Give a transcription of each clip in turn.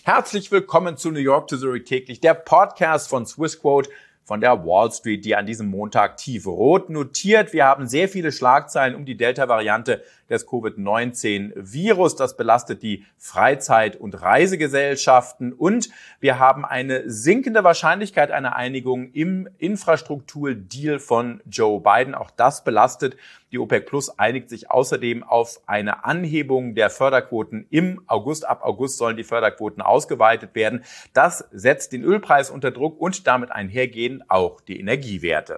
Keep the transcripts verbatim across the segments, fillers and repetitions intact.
Herzlich willkommen zu New York to Zurich täglich, der Podcast von Swissquote von der Wall Street, die an diesem Montag tiefrot notiert. Wir haben sehr viele Schlagzeilen um die Delta-Variante des Covid neunzehn Virus. Das belastet die Freizeit- und Reisegesellschaften. Und wir haben eine sinkende Wahrscheinlichkeit einer Einigung im Infrastrukturdeal von Joe Biden. Auch das belastet. Die OPEC Plus einigt sich außerdem auf eine Anhebung der Förderquoten im August. Ab August sollen die Förderquoten ausgeweitet werden. Das setzt den Ölpreis unter Druck und damit einhergehend auch die Energiewerte.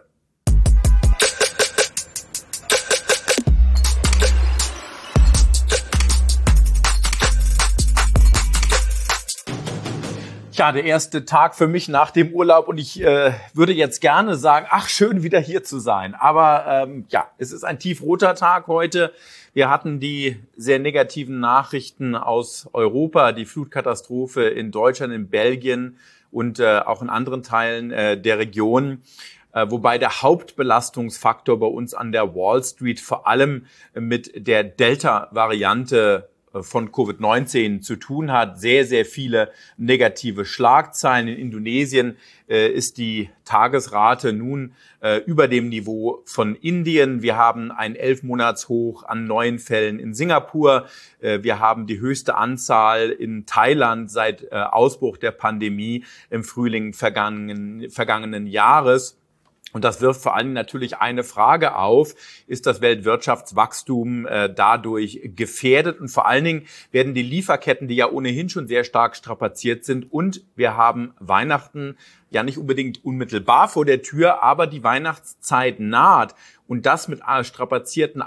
Ja, der erste Tag für mich nach dem Urlaub und ich äh, würde jetzt gerne sagen, ach, schön wieder hier zu sein. Aber ähm, ja, es ist ein tiefroter Tag heute. Wir hatten die sehr negativen Nachrichten aus Europa, die Flutkatastrophe in Deutschland, in Belgien und äh, auch in anderen Teilen äh, der Region. Äh, wobei der Hauptbelastungsfaktor bei uns an der Wall Street vor allem mit der Delta-Variante von Covid neunzehn zu tun hat. Sehr, sehr viele negative Schlagzeilen. In Indonesien äh, ist die Tagesrate nun äh, über dem Niveau von Indien. Wir haben ein Elfmonatshoch an neuen Fällen in Singapur. Äh, wir haben die höchste Anzahl in Thailand seit äh, Ausbruch der Pandemie im Frühling vergangenen, vergangenen Jahres. Und das wirft vor allem natürlich eine Frage auf, ist das Weltwirtschaftswachstum äh, dadurch gefährdet? Und vor allen Dingen werden die Lieferketten, die ja ohnehin schon sehr stark strapaziert sind, und wir haben Weihnachten ja nicht unbedingt unmittelbar vor der Tür, aber die Weihnachtszeit naht und das mit strapazierten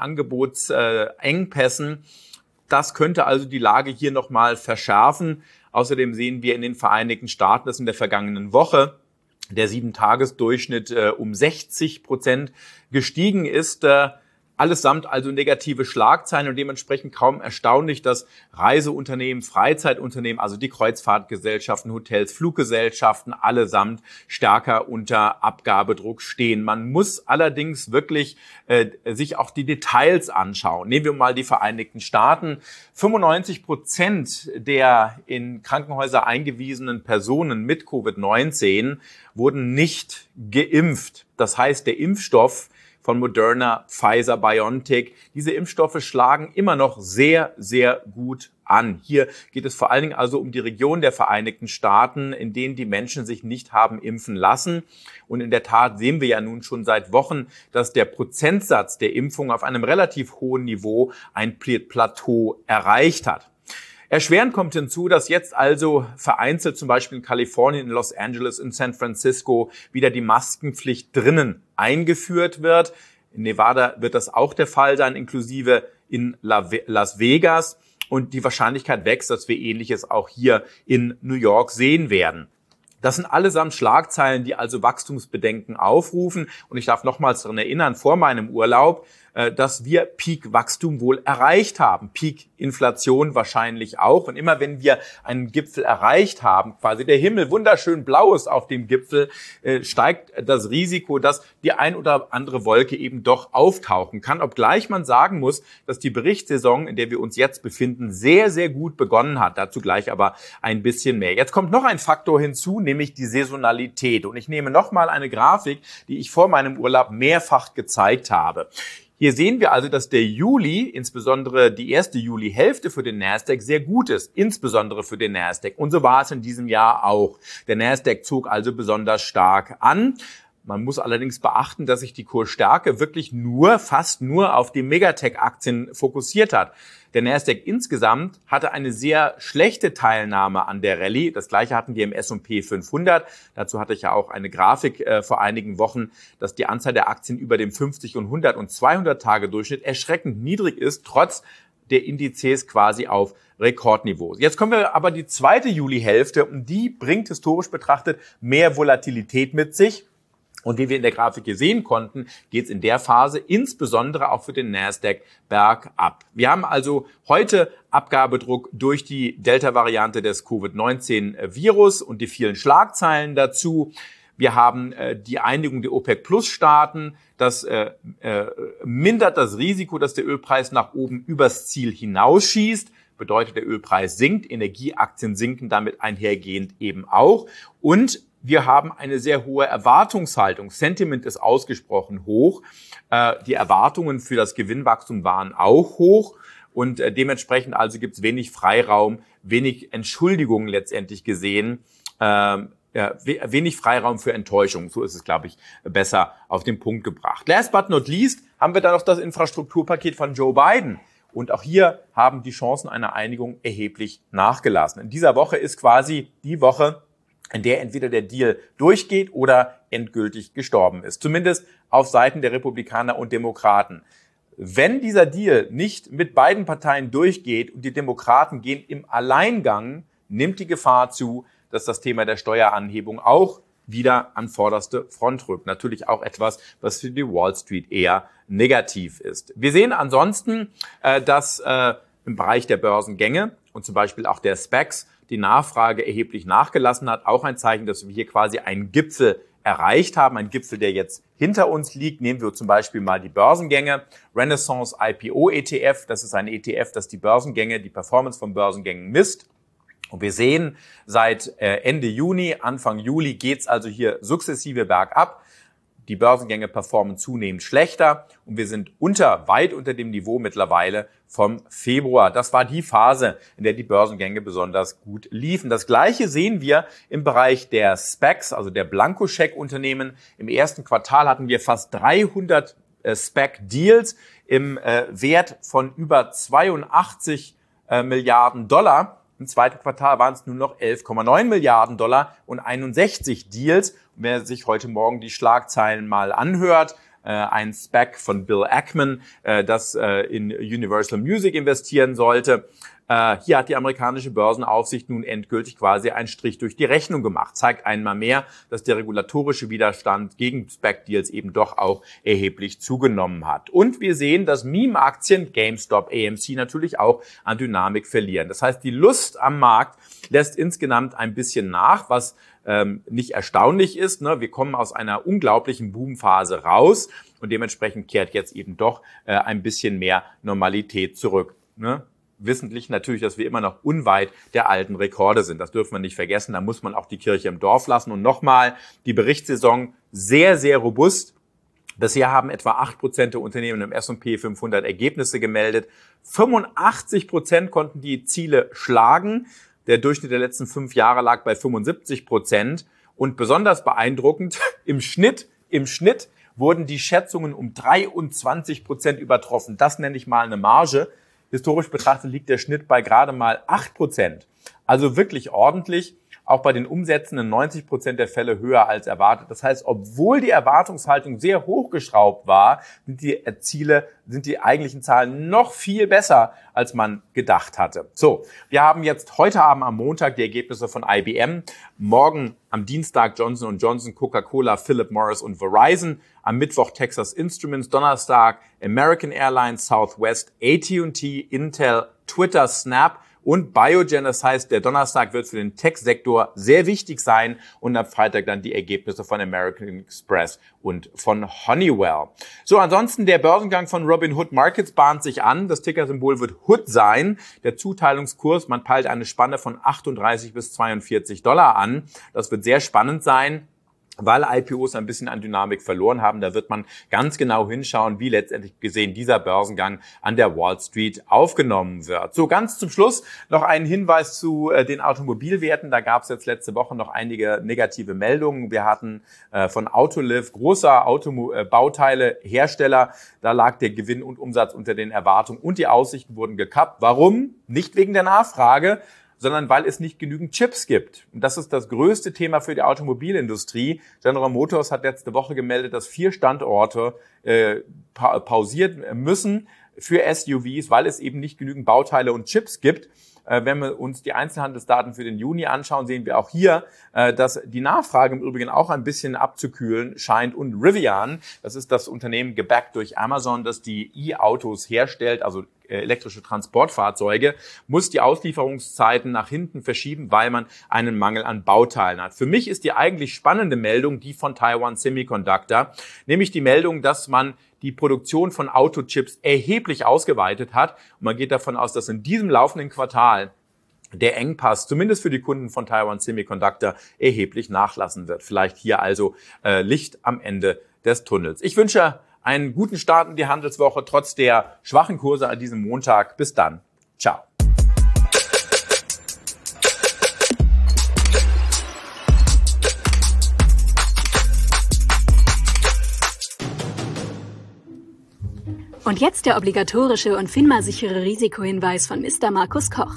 Angebotsengpässen, das könnte also die Lage hier nochmal verschärfen. Außerdem sehen wir in den Vereinigten Staaten, dass in der vergangenen Woche der Sieben-Tages-Durchschnitt äh, um sechzig Prozent gestiegen ist. Äh, allesamt also negative Schlagzeilen und dementsprechend kaum erstaunlich, dass Reiseunternehmen, Freizeitunternehmen, also die Kreuzfahrtgesellschaften, Hotels, Fluggesellschaften allesamt stärker unter Abgabedruck stehen. Man muss allerdings wirklich äh, sich auch die Details anschauen. Nehmen wir mal die Vereinigten Staaten. fünfundneunzig Prozent der in Krankenhäuser eingewiesenen Personen mit Covid neunzehn wurden nicht geimpft. Das heißt, der Impfstoff von Moderna, Pfizer, BioNTech, diese Impfstoffe schlagen immer noch sehr, sehr gut an. Hier geht es vor allen Dingen also um die Region der Vereinigten Staaten, in denen die Menschen sich nicht haben impfen lassen. Und in der Tat sehen wir ja nun schon seit Wochen, dass der Prozentsatz der Impfung auf einem relativ hohen Niveau ein Plateau erreicht hat. Erschwerend kommt hinzu, dass jetzt also vereinzelt zum Beispiel in Kalifornien, in Los Angeles, in San Francisco wieder die Maskenpflicht drinnen eingeführt wird. In Nevada wird das auch der Fall sein, inklusive in Las Vegas. Und die Wahrscheinlichkeit wächst, dass wir Ähnliches auch hier in New York sehen werden. Das sind allesamt Schlagzeilen, die also Wachstumsbedenken aufrufen. Und ich darf nochmals daran erinnern, vor meinem Urlaub, dass wir Peak-Wachstum wohl erreicht haben. Peak-Inflation wahrscheinlich auch. Und immer wenn wir einen Gipfel erreicht haben, quasi der Himmel wunderschön blau ist auf dem Gipfel, steigt das Risiko, dass die ein oder andere Wolke eben doch auftauchen kann. Obgleich man sagen muss, dass die Berichtssaison, in der wir uns jetzt befinden, sehr, sehr gut begonnen hat. Dazu gleich aber ein bisschen mehr. Jetzt kommt noch ein Faktor hinzu, nämlich die Saisonalität. Und ich nehme nochmal eine Grafik, die ich vor meinem Urlaub mehrfach gezeigt habe. Hier sehen wir also, dass der Juli, insbesondere die erste Julihälfte für den Nasdaq, sehr gut ist, insbesondere für den Nasdaq. Und so war es in diesem Jahr auch. Der Nasdaq zog also besonders stark an. Man muss allerdings beachten, dass sich die Kursstärke wirklich nur, fast nur auf die Megatech-Aktien fokussiert hat. Der Nasdaq insgesamt hatte eine sehr schlechte Teilnahme an der Rallye. Das Gleiche hatten wir im S und P fünfhundert. Dazu hatte ich ja auch eine Grafik äh, vor einigen Wochen, dass die Anzahl der Aktien über dem fünfzig und hundert und zweihundert Tage Durchschnitt erschreckend niedrig ist, trotz der Indizes quasi auf Rekordniveau. Jetzt kommen wir aber die zweite Julihälfte und die bringt historisch betrachtet mehr Volatilität mit sich. Und wie wir in der Grafik hier sehen konnten, geht es in der Phase insbesondere auch für den Nasdaq bergab. Wir haben also heute Abgabedruck durch die Delta-Variante des Covid neunzehn Virus und die vielen Schlagzeilen dazu. Wir haben äh, die Einigung der OPEC-Plus-Staaten. Das äh, äh, mindert das Risiko, dass der Ölpreis nach oben übers Ziel hinausschießt. bedeutet, der Ölpreis sinkt, Energieaktien sinken damit einhergehend eben auch. Und wir haben eine sehr hohe Erwartungshaltung. Sentiment ist ausgesprochen hoch. Äh, die Erwartungen für das Gewinnwachstum waren auch hoch. Und äh, dementsprechend also gibt es wenig Freiraum, wenig Entschuldigungen letztendlich gesehen, äh, ja, wenig Freiraum für Enttäuschung. So ist es, glaube ich, besser auf den Punkt gebracht. Last but not least haben wir dann noch das Infrastrukturpaket von Joe Biden. Und auch hier haben die Chancen einer Einigung erheblich nachgelassen. In dieser Woche ist quasi die Woche, in der entweder der Deal durchgeht oder endgültig gestorben ist. Zumindest auf Seiten der Republikaner und Demokraten. Wenn dieser Deal nicht mit beiden Parteien durchgeht und die Demokraten gehen im Alleingang, nimmt die Gefahr zu, dass das Thema der Steueranhebung auch wieder an vorderste Front rückt. Natürlich auch etwas, was für die Wall Street eher negativ ist. Wir sehen ansonsten, äh, dass äh, im Bereich der Börsengänge und zum Beispiel auch der Specs die Nachfrage erheblich nachgelassen hat. Auch ein Zeichen, dass wir hier quasi einen Gipfel erreicht haben. Ein Gipfel, der jetzt hinter uns liegt. Nehmen wir zum Beispiel mal die Börsengänge. Renaissance I P O E T F, das ist ein E T F, das die Börsengänge, die Performance von Börsengängen misst. Und wir sehen, seit Ende Juni, Anfang Juli geht's also hier sukzessive bergab. Die Börsengänge performen zunehmend schlechter und wir sind unter, weit unter dem Niveau mittlerweile vom Februar. Das war die Phase, in der die Börsengänge besonders gut liefen. Das Gleiche sehen wir im Bereich der Specs, also der Blankoscheck-Unternehmen. Im ersten Quartal hatten wir fast dreihundert äh, Spec-Deals im äh, Wert von über zweiundachtzig äh, Milliarden Dollar. Im zweiten Quartal waren es nur noch elf Komma neun Milliarden Dollar und einundsechzig Deals. Und wer sich heute Morgen die Schlagzeilen mal anhört, äh, ein Spec von Bill Ackman, äh, das äh, in Universal Music investieren sollte. Äh, hier hat die amerikanische Börsenaufsicht nun endgültig quasi einen Strich durch die Rechnung gemacht. Zeigt einmal mehr, dass der regulatorische Widerstand gegen Spec-Deals eben doch auch erheblich zugenommen hat. Und wir sehen, dass Meme-Aktien, GameStop, A M C natürlich auch an Dynamik verlieren. Das heißt, die Lust am Markt lässt insgesamt ein bisschen nach, was ähm, nicht erstaunlich ist. Ne? Wir kommen aus einer unglaublichen Boomphase raus und dementsprechend kehrt jetzt eben doch äh, ein bisschen mehr Normalität zurück. Ne? Wissentlich natürlich, dass wir immer noch unweit der alten Rekorde sind. Das dürfen wir nicht vergessen. Da muss man auch die Kirche im Dorf lassen. Und nochmal, die Berichtssaison sehr, sehr robust. Bisher haben etwa acht Prozent der Unternehmen im S und P fünfhundert Ergebnisse gemeldet. fünfundachtzig Prozent konnten die Ziele schlagen. Der Durchschnitt der letzten fünf Jahre lag bei fünfundsiebzig Prozent. Und besonders beeindruckend, im Schnitt, im Schnitt wurden die Schätzungen um dreiundzwanzig Prozent übertroffen. Das nenne ich mal eine Marge. Historisch betrachtet liegt der Schnitt bei gerade mal acht Prozent. Also wirklich ordentlich. Auch bei den Umsätzen in neunzig Prozent der Fälle höher als erwartet. Das heißt, obwohl die Erwartungshaltung sehr hochgeschraubt war, sind die Ziele, sind die eigentlichen Zahlen noch viel besser, als man gedacht hatte. So, wir haben jetzt heute Abend am Montag die Ergebnisse von I B M. Morgen am Dienstag Johnson und Johnson, Coca-Cola, Philip Morris und Verizon. Am Mittwoch Texas Instruments, Donnerstag American Airlines, Southwest, A T und T, Intel, Twitter, Snap und Biogen. Das heißt, der Donnerstag wird für den Tech-Sektor sehr wichtig sein und am Freitag dann die Ergebnisse von American Express und von Honeywell. So, ansonsten der Börsengang von Robinhood Markets bahnt sich an. Das Tickersymbol wird H U D sein. Der Zuteilungskurs, man peilt eine Spanne von achtunddreißig bis zweiundvierzig Dollar an. Das wird sehr spannend sein, weil I P Os ein bisschen an Dynamik verloren haben. Da wird man ganz genau hinschauen, wie letztendlich gesehen dieser Börsengang an der Wall Street aufgenommen wird. So, ganz zum Schluss noch ein Hinweis zu äh, den Automobilwerten. Da gab es jetzt letzte Woche noch einige negative Meldungen. Wir hatten äh, von Autoliv, großer Autobauteilehersteller, da lag der Gewinn und Umsatz unter den Erwartungen und die Aussichten wurden gekappt. Warum? Nicht wegen der Nachfrage, sondern weil es nicht genügend Chips gibt. Und das ist das größte Thema für die Automobilindustrie. General Motors hat letzte Woche gemeldet, dass vier Standorte äh, pa- pausiert müssen für S U Vs, weil es eben nicht genügend Bauteile und Chips gibt. Äh, wenn wir uns die Einzelhandelsdaten für den Juni anschauen, sehen wir auch hier, äh, dass die Nachfrage im Übrigen auch ein bisschen abzukühlen scheint. Und Rivian, das ist das Unternehmen gebackt durch Amazon, das die E-Autos herstellt, also elektrische Transportfahrzeuge, muss die Auslieferungszeiten nach hinten verschieben, weil man einen Mangel an Bauteilen hat. Für mich ist die eigentlich spannende Meldung die von Taiwan Semiconductor, nämlich die Meldung, dass man die Produktion von Autochips erheblich ausgeweitet hat. Und man geht davon aus, dass in diesem laufenden Quartal der Engpass, zumindest für die Kunden von Taiwan Semiconductor, erheblich nachlassen wird. Vielleicht hier also äh, Licht am Ende des Tunnels. Ich wünsche einen guten Start in die Handelswoche, trotz der schwachen Kurse an diesem Montag. Bis dann. Ciao. Und jetzt der obligatorische und FINMA-sichere Risikohinweis von Mister Markus Koch.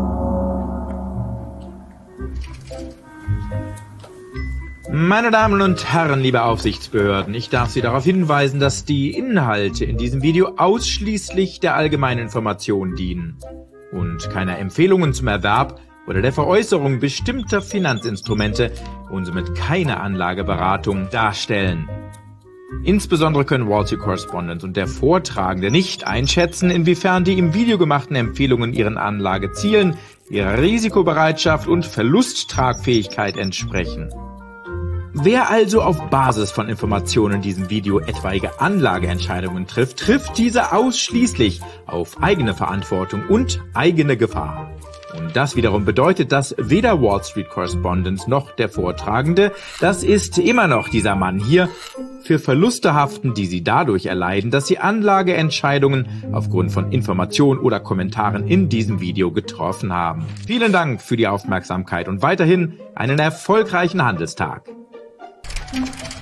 Meine Damen und Herren, liebe Aufsichtsbehörden, ich darf Sie darauf hinweisen, dass die Inhalte in diesem Video ausschließlich der allgemeinen Information dienen und keiner Empfehlungen zum Erwerb oder der Veräußerung bestimmter Finanzinstrumente und somit keine Anlageberatung darstellen. Insbesondere können Wall Street Correspondent und der Vortragende nicht einschätzen, inwiefern die im Video gemachten Empfehlungen ihren Anlagezielen, ihrer Risikobereitschaft und Verlusttragfähigkeit entsprechen. Wer also auf Basis von Informationen in diesem Video etwaige Anlageentscheidungen trifft, trifft diese ausschließlich auf eigene Verantwortung und eigene Gefahr. Und das wiederum bedeutet, dass weder Wall Street Correspondent noch der Vortragende, das ist immer noch dieser Mann hier, für Verluste haften, die sie dadurch erleiden, dass sie Anlageentscheidungen aufgrund von Informationen oder Kommentaren in diesem Video getroffen haben. Vielen Dank für die Aufmerksamkeit und weiterhin einen erfolgreichen Handelstag. Thank you.